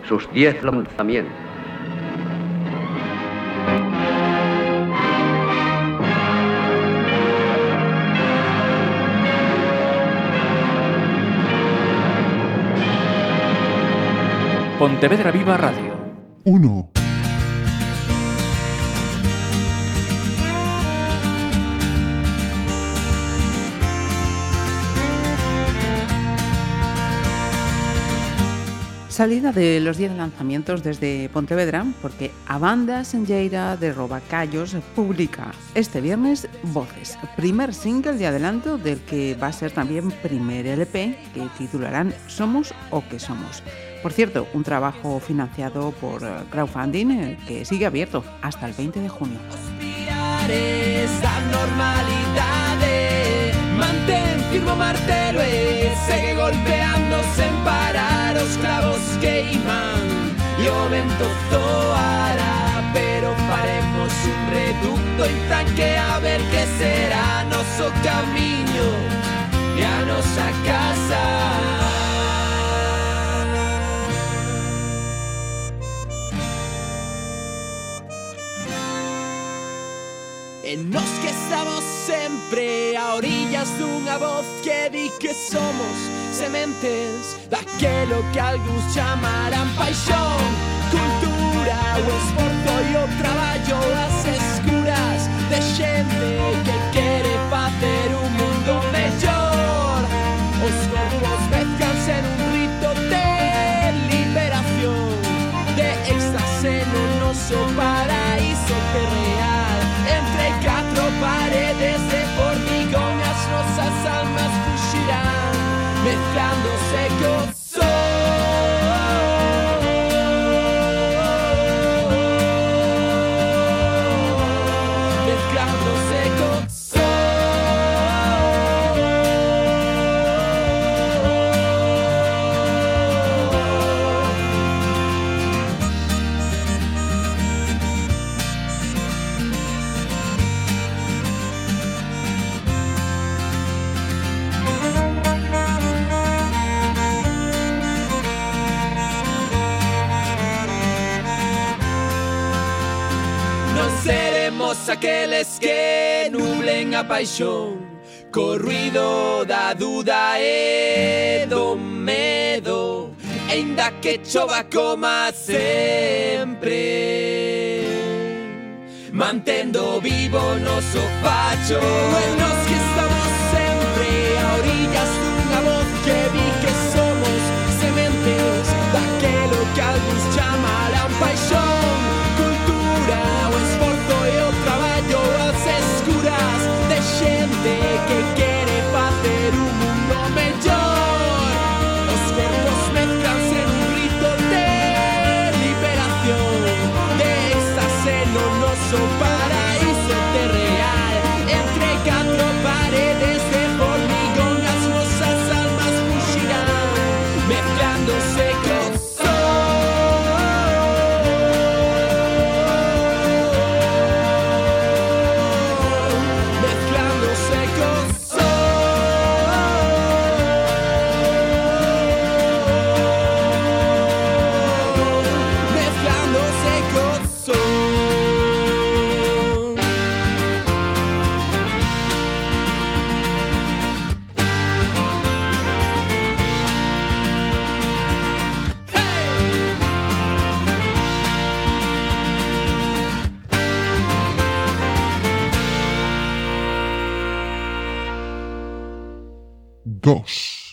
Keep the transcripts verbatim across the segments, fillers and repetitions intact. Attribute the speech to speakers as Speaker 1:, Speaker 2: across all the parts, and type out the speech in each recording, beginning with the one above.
Speaker 1: sus diez lanzamientos.
Speaker 2: Pontevedra Viva Radio.
Speaker 3: Uno.
Speaker 4: Salida de los diez lanzamientos desde Pontevedra, porque a banda senlleira de Robacallos publica este viernes Voces, primer single de adelanto del que va a ser también primer L P que titularán Somos o que somos. Por cierto, un trabajo financiado por crowdfunding que sigue abierto hasta el veinte de junio.
Speaker 5: Mantén firme o martelo e segue golpeando sen parar os clavos queiman e o vento zoará, pero faremos un reducto intranque a ver que será noso camiño e a nosa casa. E nos que estamos sempre a orillas dunha voz que di que somos sementes daquelo que algúns chamarán paixón, cultura, o esforzo e o traballo, as escuras de xente que quere facer un mundo mellor. Os corpos mezclanse nun rito de liberación, de éxtase no noso paraíso terreal. Entre catro paredes de formigón as nosas almas fuxirán, mezclándose co sol, mezclándose co sol. Seremos aqueles que nublen a paixón co ruido da duda e do medo, ainda que chova coma sempre, mantendo vivo noso facho. En nos que estamos sempre a orillas dunha voz que di que somos sementes daquelo que algúns chamarán paixón, cultura, o esforzo e o traballo, as escuras de xente que quere facer un mundo mellor. Os corpos mezclanse nun rito de liberación, de éxtase no noso paraíso terreal. Entre catro paredes de formigón as nosas almas fuxirán, mezclándose co
Speaker 3: Dos.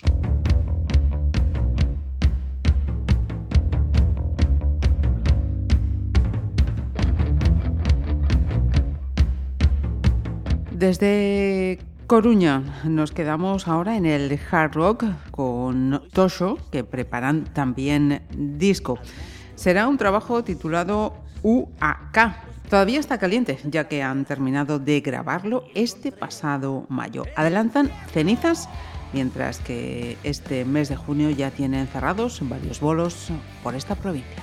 Speaker 4: Desde Coruña nos quedamos ahora en el hard rock con Tosho, que preparan también disco. Será un trabajo titulado U A K. Todavía está caliente, ya que han terminado de grabarlo este pasado mayo. Adelantan cenizas, mientras que este mes de junio ya tienen cerrados varios bolos por esta provincia.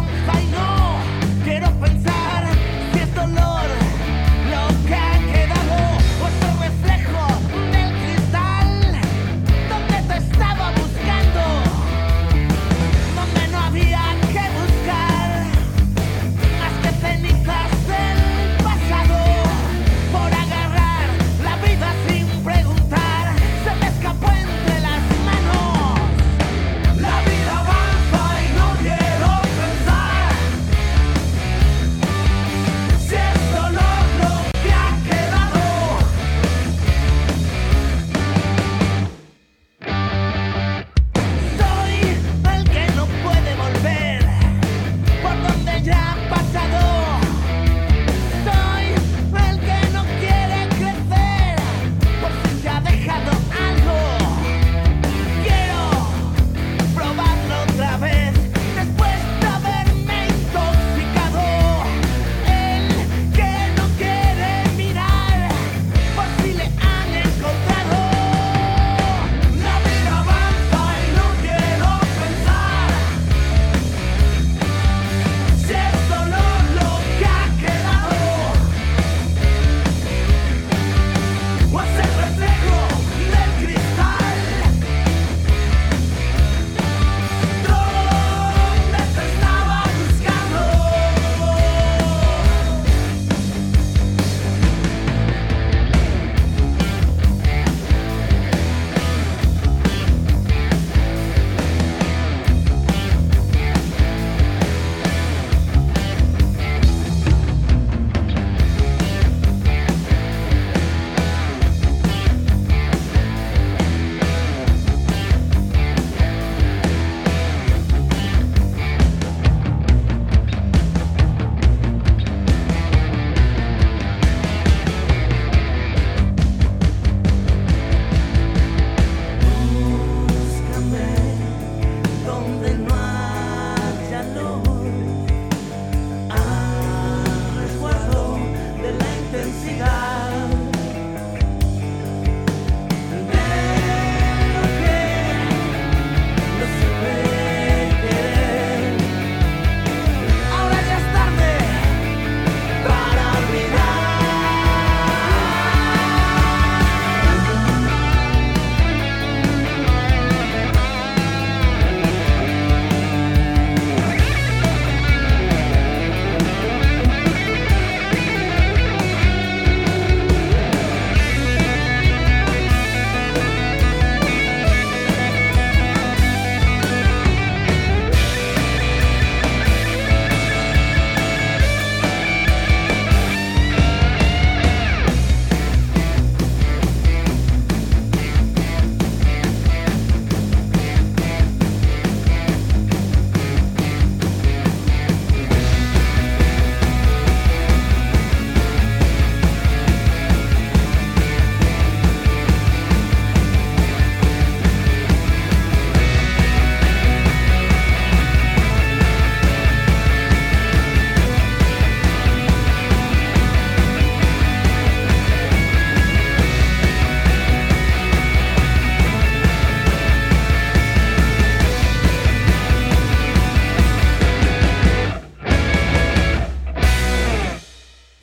Speaker 5: Quiero pensar si es dolor lo que ha quedado.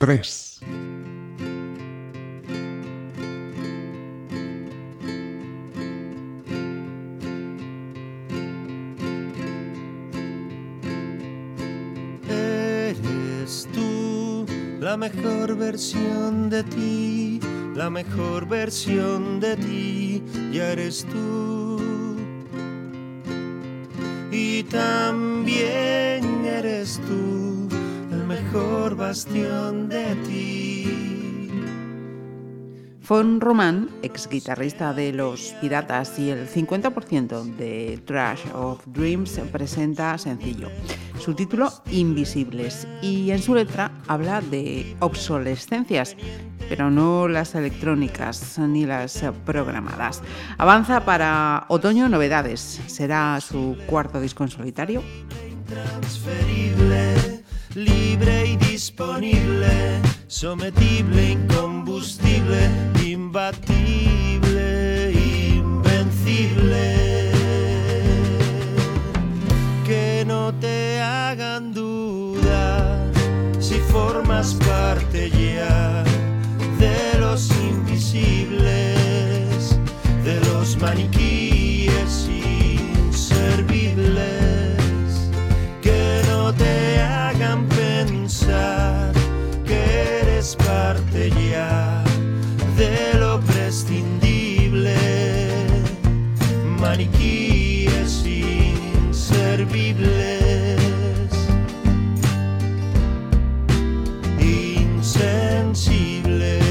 Speaker 3: tres.
Speaker 1: Eres tú la mejor versión de ti, la mejor versión de ti, ya eres tú. Y también eres tú el mejor bastión de ti.
Speaker 4: Fon Román, ex guitarrista de Los Piratas y el cincuenta por ciento de Trash of Dreams, presenta sencillo. Su título, Invisibles, y en su letra habla de obsolescencias, pero no las electrónicas ni las programadas. Avanza para otoño novedades. Será su cuarto disco en solitario.
Speaker 1: Intransferible, libre y disponible, sometible, incombustible, imbatible, invencible. Que no te hagan dudar si formas parte ya de los invisibles, de los maniquíes inservibles. Que no te hagan pensar que eres parte ya de lo prescindible, maniquíes inservibles. Insensibles.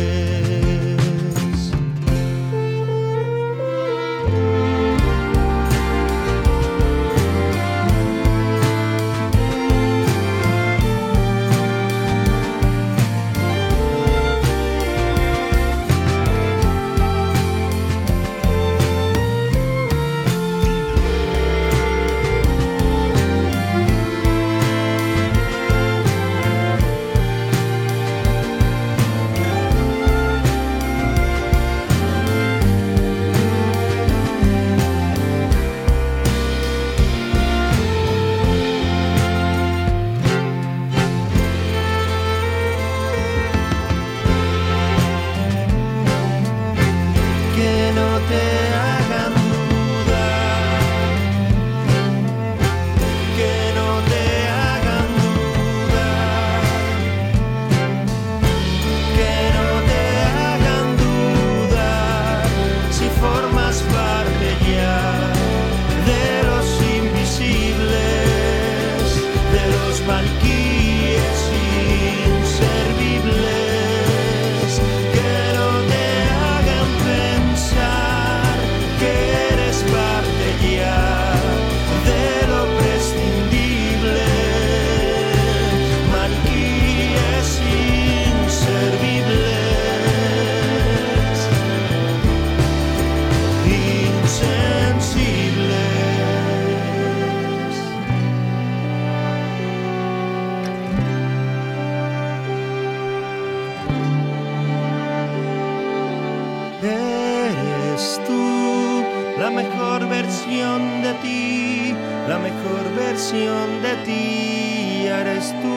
Speaker 1: Eres tú la mejor versión de ti, la mejor versión de ti, eres tú,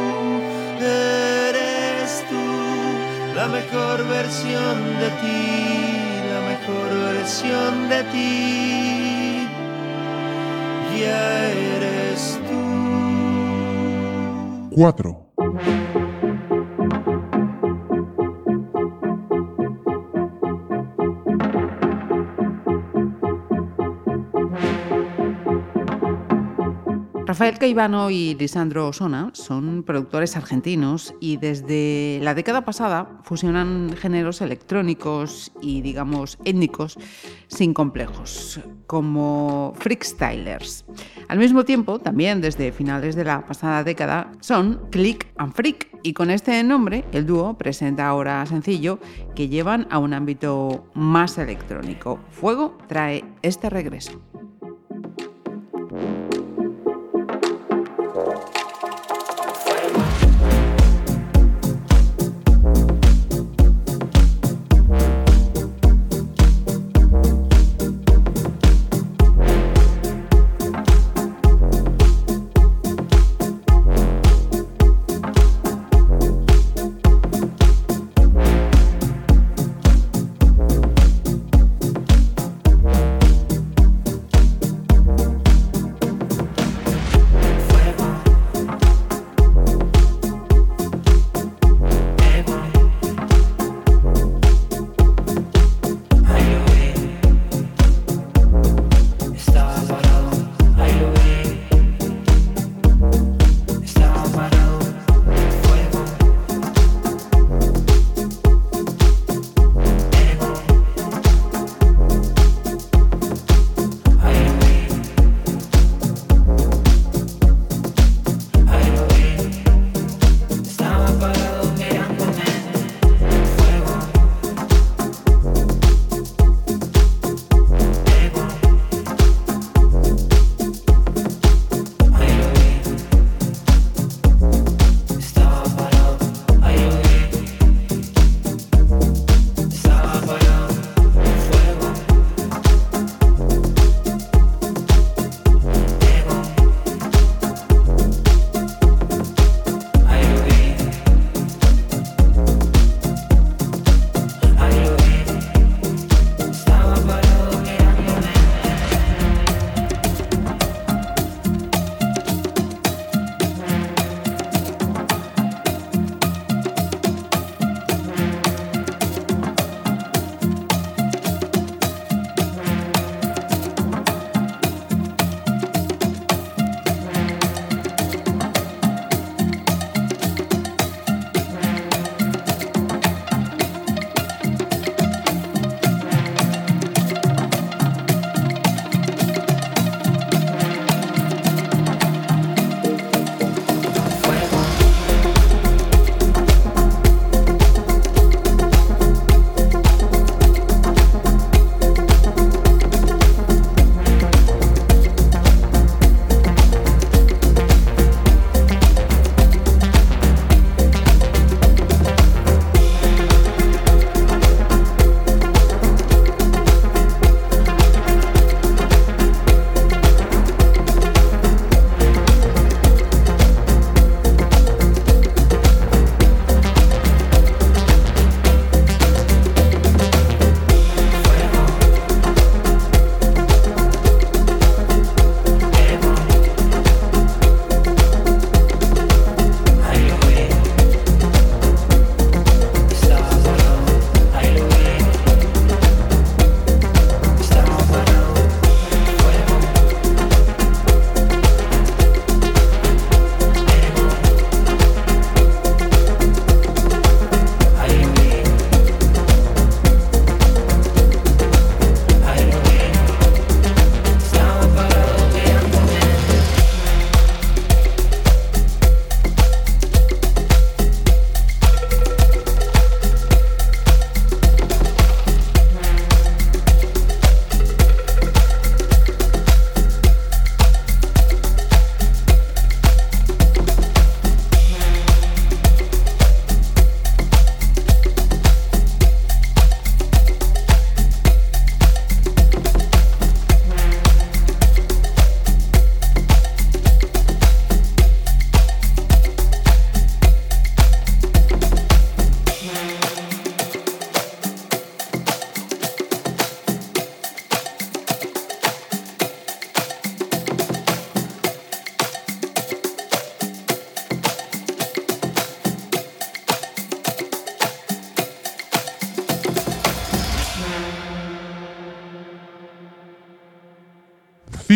Speaker 1: eres tú, la mejor versión de ti, la mejor versión de ti, ya eres tú.
Speaker 3: cuatro.
Speaker 4: Rafael Caivano y Lisandro Osona son productores argentinos y desde la década pasada fusionan géneros electrónicos y, digamos, étnicos sin complejos, como freakstylers. Al mismo tiempo, también desde finales de la pasada década, son Click and Freak, y con este nombre el dúo presenta ahora sencillo que llevan a un ámbito más electrónico. Fuego trae este regreso.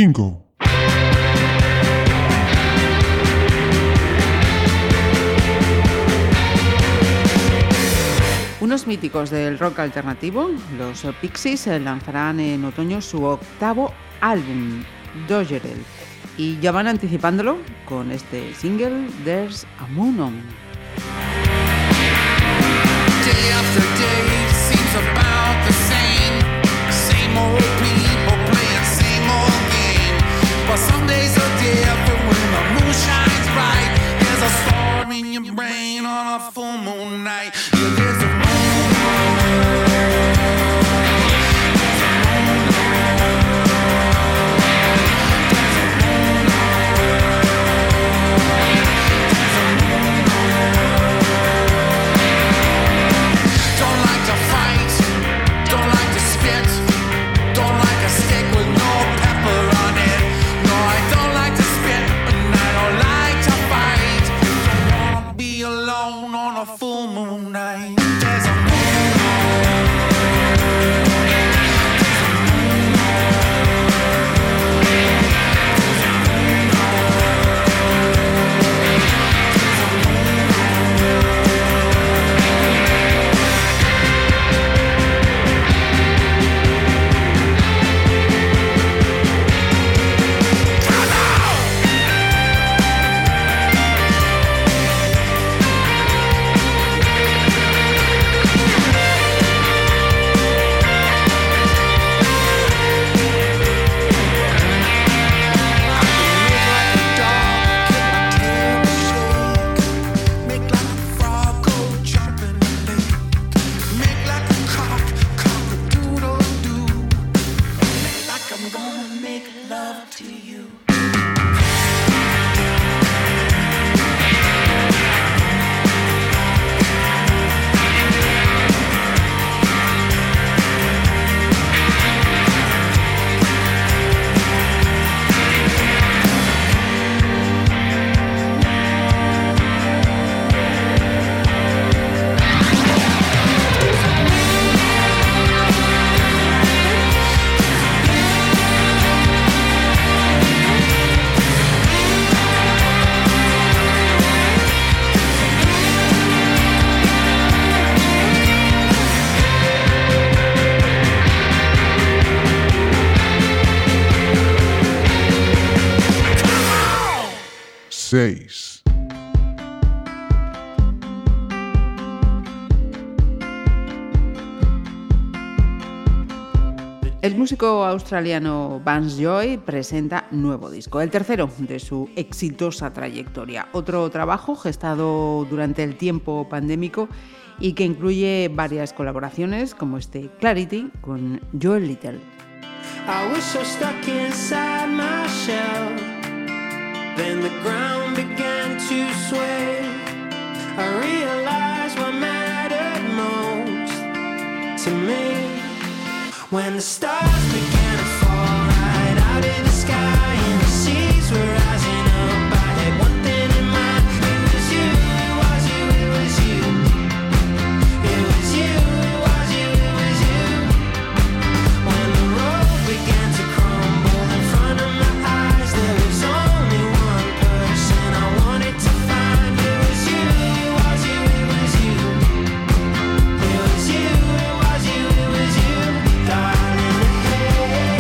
Speaker 3: cinco.
Speaker 4: Unos míticos del rock alternativo, los Pixies, lanzarán en otoño su octavo álbum, Dojerel, y ya van anticipándolo con este single, There's a Moon On.
Speaker 6: Day after day seems about the same. Same old people playing same old game. But some days are different when the moon shines bright. There's a storm in your brain on a full moon night. Yeah, there's a
Speaker 3: seis.
Speaker 4: El músico australiano Vance Joy presenta nuevo disco, el tercero de su exitosa trayectoria. Otro trabajo gestado durante el tiempo pandémico y que incluye varias colaboraciones como este Clarity con Joel Little.
Speaker 1: I was so stuck inside my shell. Then the ground began to sway. I realized what mattered most to me. When the stars began to fall right out of the sky and the seas were rising up, I had one thing in mind. It was you, it was you, it was you. It was you, it was you, it was you. When the road began to crumble in front of my eyes, there was only one person I wanted to find. It was you, it was you, it was you. It was you, it was you, it was you. Darling, hey.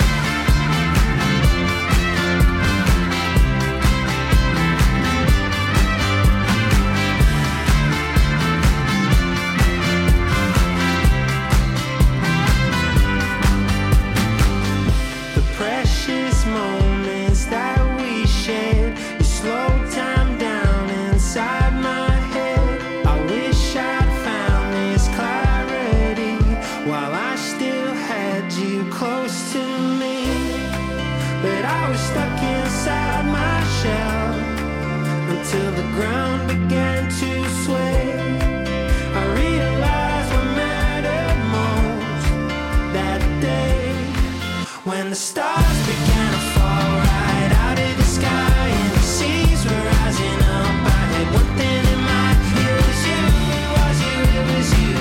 Speaker 1: The precious moments that we shared, you slowed time down inside my head. I wish I'd found this clarity while I still had you close to me. But I was stuck inside my shell until the ground began to sway. I realized what mattered most that day. When the stars began to fall right out of the sky and the seas were rising up, I had one thing in mind. It was you, it was you, it was you.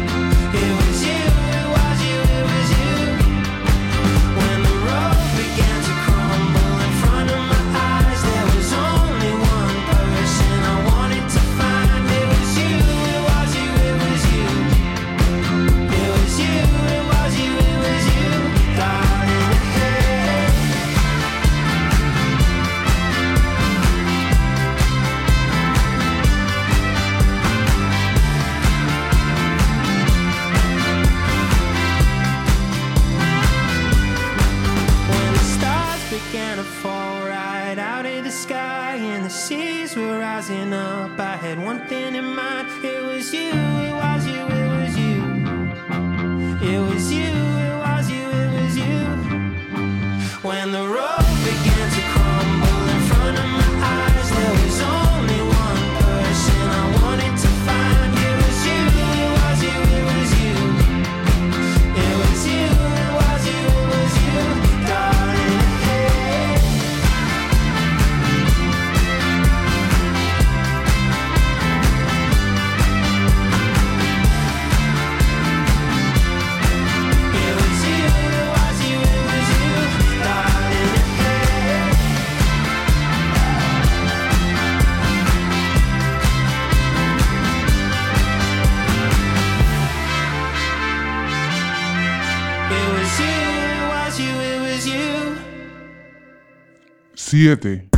Speaker 1: It was you, it was you, it was you. When the road began rising up, I had one thing in mind. It was you, it was you, it was you. It was you, it was you, it was you. When the road began to crumble in front of my eyes, there was only one person I wanted to find. It was you, it was you, it was you. It was you, it was you, it was you, darling. Hey. It was you, it was you, it was you, darling. Hey. It was you, it was you, it was you.
Speaker 3: siete,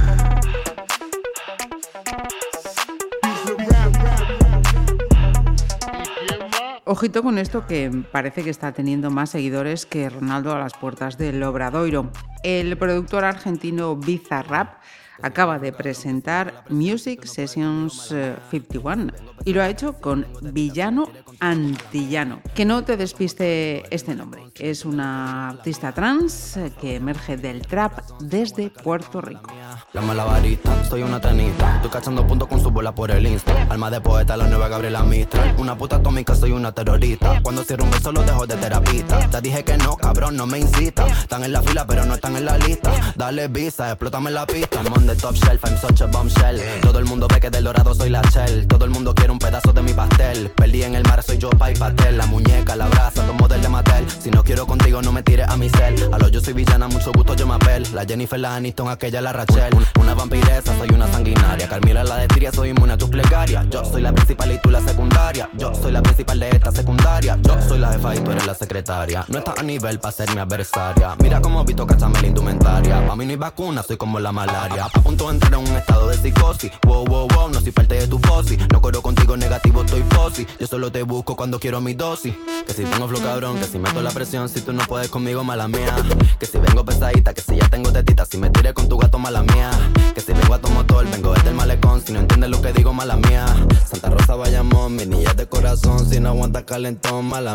Speaker 4: Ojito con esto, que parece que está teniendo más seguidores que Ronaldo a las puertas del Obradoiro. El productor argentino Bizarrap acaba de presentar Music Sessions eh, cincuenta y uno y lo ha hecho con Villano Antillano. Que no te despiste este nombre. Es una artista trans eh, que emerge del trap desde Puerto Rico.
Speaker 7: La malabarista, soy una tenista. Estoy cachando puntos con su bola por el Insta. Alma de poeta, la nueva Gabriela Mistral. Una puta atómica, soy una terrorista. Cuando cierro un beso lo dejo de terapista. Ya dije que no, cabrón, no me incita. Están en la fila pero no están en la lista. Dale visa, explótame la pista. I'm on the top shelf, I'm such a bombshell. Todo el mundo ve que del dorado soy la shell. Todo el mundo quiere un pedazo de mi pastel. Perdí en el mar, soy yo, pa' y pastel. La muñeca, la brasa, tomo del de Mattel. Si no quiero contigo, no me tires a mi cel. A lo yo soy villana, mucho gusto, yo me apel. La Jennifer, la Aniston, aquella, la Rachel. Una vampiresa, soy una sanguinaria. Carmila, la de Tiria, soy inmune a tus plegarias. Yo soy la principal y tú la secundaria. Yo soy la principal de esta secundaria. Yo soy la jefa y tú eres la secretaria. No estás a nivel para ser mi adversaria. Mira cómo Vito, cachame la indumentaria. Pa' mí no hay vacuna, soy como la malaria. A punto de entrar en un estado de psicosis. Wow, wow, wow, no soy parte de tu fosi. No corro contigo negativo, estoy fosi. Yo solo te busco cuando quiero mi dosis. Que si tengo flow cabrón, que si meto la presión. Si tú no puedes conmigo, mala mía. Que si vengo pesadita, que si ya tengo tetita. Si me tiré con tu gato, mala mía. Que si vengo a tu motor, vengo desde el malecón. Si no entiendes lo que digo, mala mía. Santa Rosa, Bayamón, mi niña de corazón. Si no aguanta calentón, mala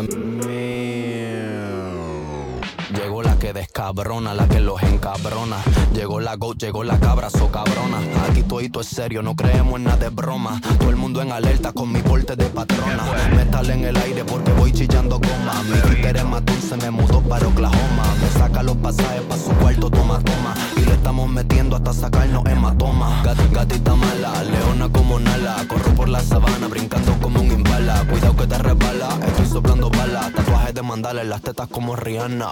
Speaker 7: mía. Llegó la que descabrona, la que los encabrona. Llegó la goat, llegó la cabra, so cabrona. Aquí todito es serio, no creemos en nada de broma. Todo el mundo en alerta con mi porte de patrona. Metal en el aire porque voy chillando goma. Mi Twitter es más dulce, me mudó para Oklahoma. Me saca los pasajes pa' su cuarto, toma, toma. Y le estamos metiendo hasta sacarnos hematoma. Gat, gatita mala, leona como Nala. Corro por la sabana, brincando como un imbala. Cuidado que te resbala, estoy soplando balas. Tatuajes de mandala en las tetas como Rihanna.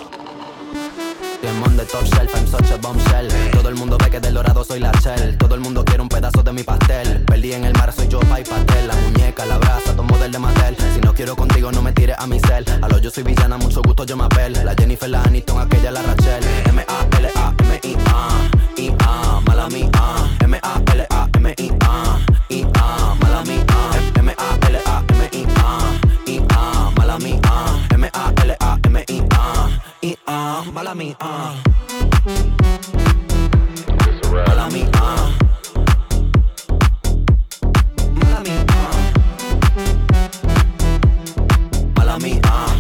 Speaker 7: I'm on the top shelf, I'm such a bombshell. Todo el mundo ve que del dorado soy la shell. Todo el mundo quiere un pedazo de mi pastel. Perdí en el mar, soy yo, pa' y pastel. La muñeca, la brasa, tomo del de Mattel. Si no quiero contigo, no me tires a mi cel. A lo yo soy villana, mucho gusto, yo me apel. La Jennifer, la Aniston, aquella, la Rachel. M A L A M I A I A, mala mía. M A L A M I A I A, mala mía. M A L A M I A I A, mala mía. M A L A M I A I A, mala mía. Mala mía. Mala mía. Mala mía.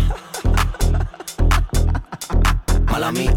Speaker 7: Mala mía.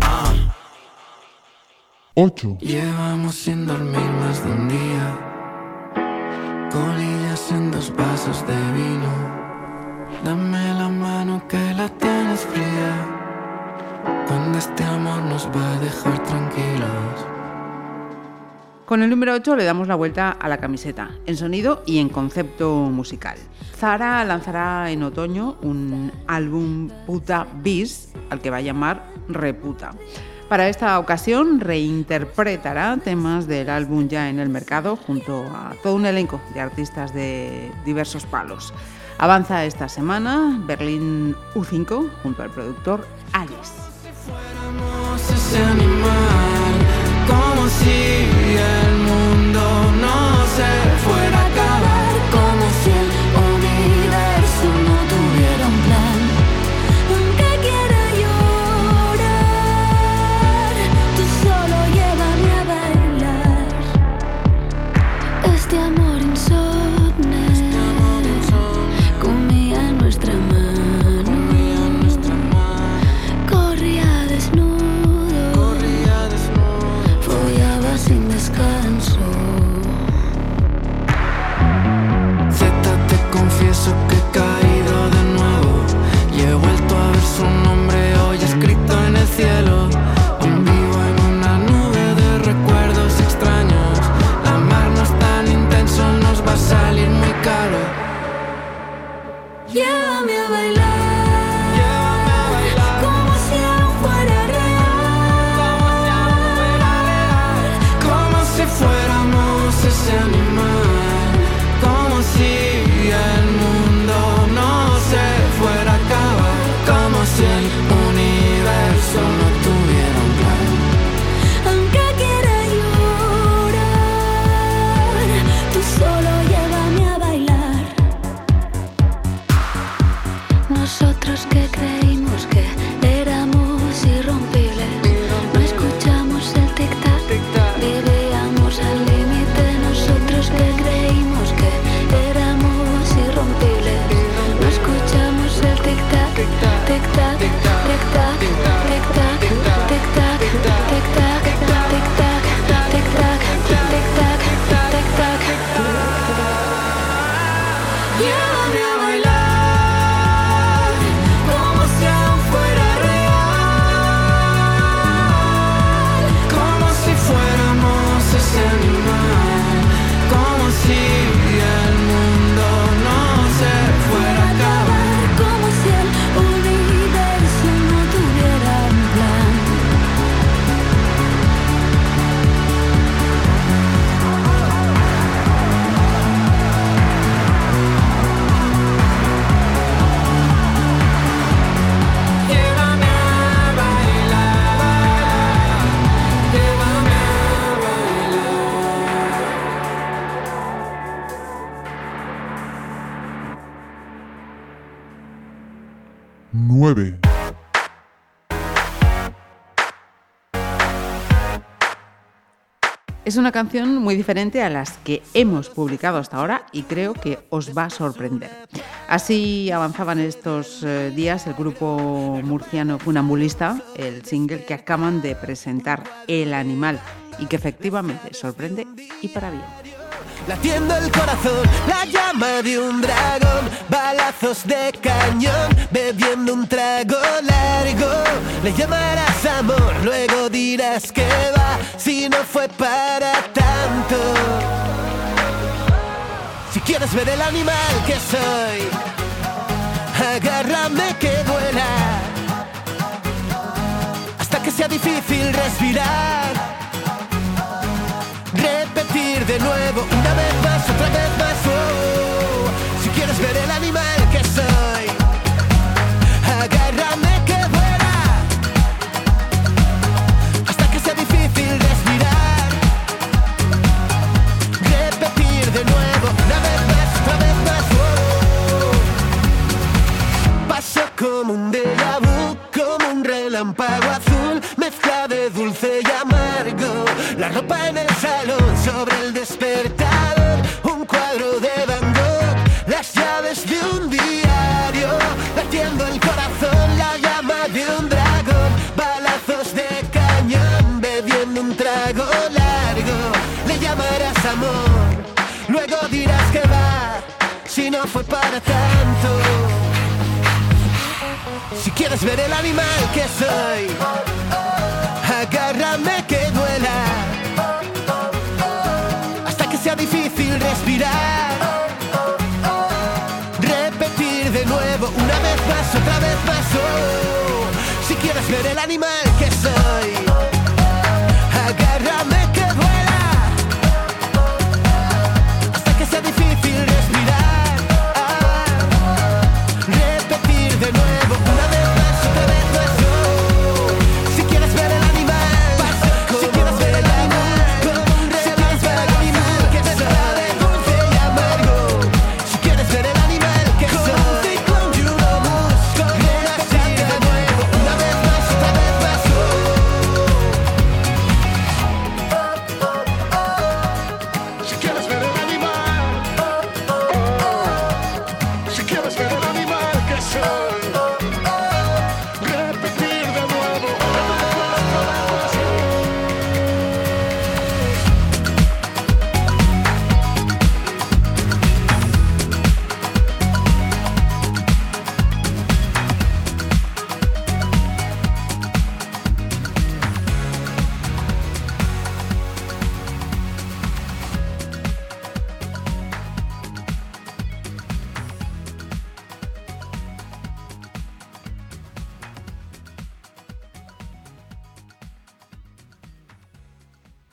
Speaker 3: ocho,
Speaker 5: Llevamos sin dormir más de un día, colillas en dos vasos de vino. Dame la mano que la tienes fría, cuando este amor nos va a dejar tranquilos.
Speaker 4: Con el número ocho le damos la vuelta a la camiseta, en sonido y en concepto musical. Zara lanzará en otoño un álbum Puta Bis, al que va a llamar Reputa. Para esta ocasión reinterpretará temas del álbum ya en el mercado junto a todo un elenco de artistas de diversos palos. Avanza esta semana Berlín U cinco junto al productor Alice.
Speaker 5: Fuéramos ese animal, como si el mundo no se fuera a acabar, como si el universo no tuviera un plan. Aunque quiera llorar, tú solo llévame a bailar. Este
Speaker 8: Llévame a bailar, llévame a bailar, como si aún fuera real,
Speaker 1: como si fuéramos ese animal, como si el mundo no se fuera a acabar, como si el universo no tuviera un plan.
Speaker 8: aunque quiera llorar, tú solo llévame a bailar. Nosotros que creímos que éramos irrompibles, no escuchamos el tic-tac, vivíamos al límite. Nosotros que creímos que éramos irrompibles, no escuchamos el tic-tac, tic-tac, tic-tac, tic-tac, tic-tac, tic-tac, tic-tac, tic-tac, tic-tac, tic-tac.
Speaker 1: Llévame a bailar, como si aún fuera real, como si fuéramos ese animal, como si el mundo no se fuera a acabar,
Speaker 8: Como si el universo no tuviera un plan.
Speaker 1: llévame a bailar, llévame a
Speaker 3: nueve,
Speaker 4: Es una canción muy diferente a las que hemos publicado hasta ahora y creo que os va a sorprender. Así avanzaban estos eh, días el grupo murciano Funambulista, el single que acaban de presentar, El Animal, y que efectivamente sorprende y para bien.
Speaker 5: Latiendo el corazón, la llama de un dragón, balazos de cañón, bebiendo un trago largo. Le llamarás amor, luego dirás que va, si no fue para tanto. Si quieres ver el animal que soy, agárrame que duela, hasta que sea difícil respirar. Repetir de nuevo, una vez más, otra vez más, oh. Si quieres ver el animal que soy, agárrame que vuela, hasta que sea difícil respirar. Repetir de nuevo, una vez más, otra vez más, oh. Paso como un déjà vu, como un relámpago azul, mezcla de dulce y amargo. La ropa en el salón, sobre el despertador, un cuadro de Van Gogh, las llaves de un diario, latiendo el corazón, la llama de un dragón, balazos de cañón, bebiendo un trago largo. Le llamarás amor, luego dirás que va, si no fue para tanto. Si quieres ver el animal que soy, agárrame que duela, hasta que sea difícil respirar. Repetir de nuevo, una vez más, otra vez más, oh. Si quieres ver el animal que soy, agárrame que duela, hasta que sea difícil respirar. Ah. Repetir de nuevo, una vez más, otra vez más, oh. Si quieres ver el animal, si quieres ver el animal, como un relámpago que se va de dulce y amargo. Si quieres ver el animal que soy, como un ciclón y un obús, repetir de nuevo, una vez más, otra vez más, oh.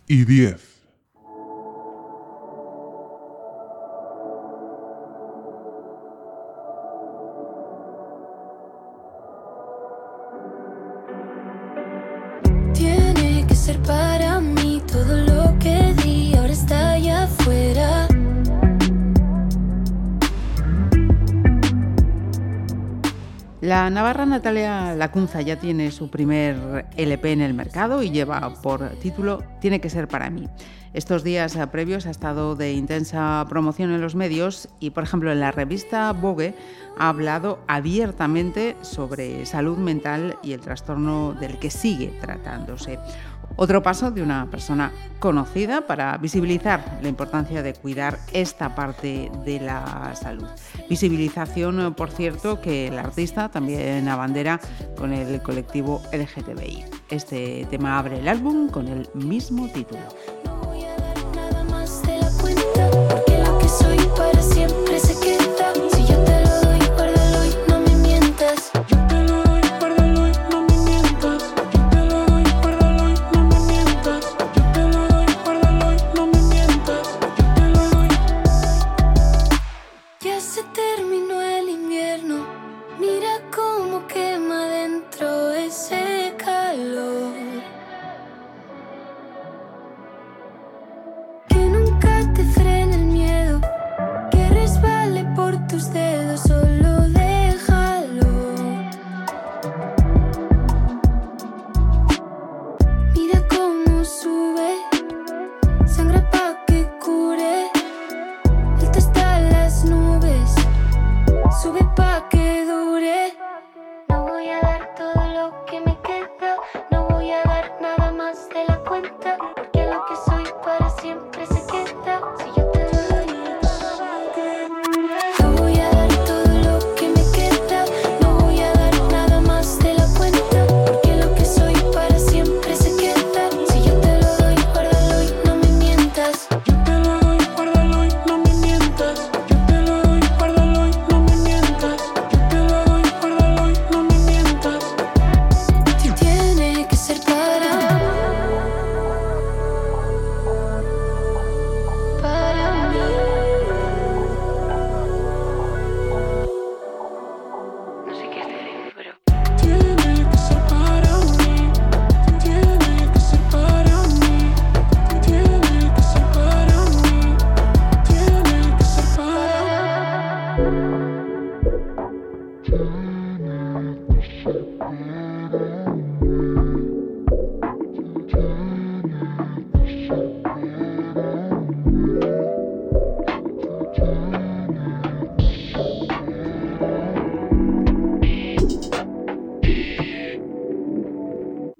Speaker 3: y diez.
Speaker 8: Tiene que ser para mí todo lo que di, ahora está allá afuera.
Speaker 4: La navarra Natalia Lacunza ya tiene su primer L P en el mercado y lleva por título Tiene que ser para mí. Estos días previos ha estado de intensa promoción en los medios y, por ejemplo, en la revista Vogue ha hablado abiertamente sobre salud mental y el trastorno del que sigue tratándose. Otro paso de una persona conocida para visibilizar la importancia de cuidar esta parte de la salud. Visibilización, por cierto, que el artista también abandera con el colectivo L G T B I. Este tema abre el álbum con el mismo título.
Speaker 8: No voy a dar nada más de la cuenta, porque lo que soy para siempre se queda. Si yo te lo doy, guárdalo y no me mientas. Yo te lo doy, guárdalo y no me mientas. Yo te lo doy, guárdalo y no me mientas. Yo te lo doy, guárdalo y no me mientas. Yo te lo doy. Ya se terminó el invierno. Mira cómo quema dentro ese calor. Que nunca te frene el miedo, que resbale por tus dedos, solo déjalo. Mira cómo sube, sangra pa' que cure. Alto están las nubes, sube pa' que dure. No voy a dar todo lo que me queda, no voy a dar nada más de la cuenta, porque lo que soy para siempre se queda. Si yo te lo doy, no voy a dar todo lo que me queda, no voy a dar nada más de la cuenta, porque lo que soy para siempre se queda. Si yo te lo doy, guárdalo y no me mientas. Yo te lo doy, guárdalo y no me mientas. Yo te lo doy, guárdalo y no me mientas. Yo te lo doy, guárdalo y no me mientas. Tiene que ser para para mí. No sé qué hacer, pero tiene que ser para mí. Tiene que ser para mí. Tiene que ser para mí. Tiene que ser para mí.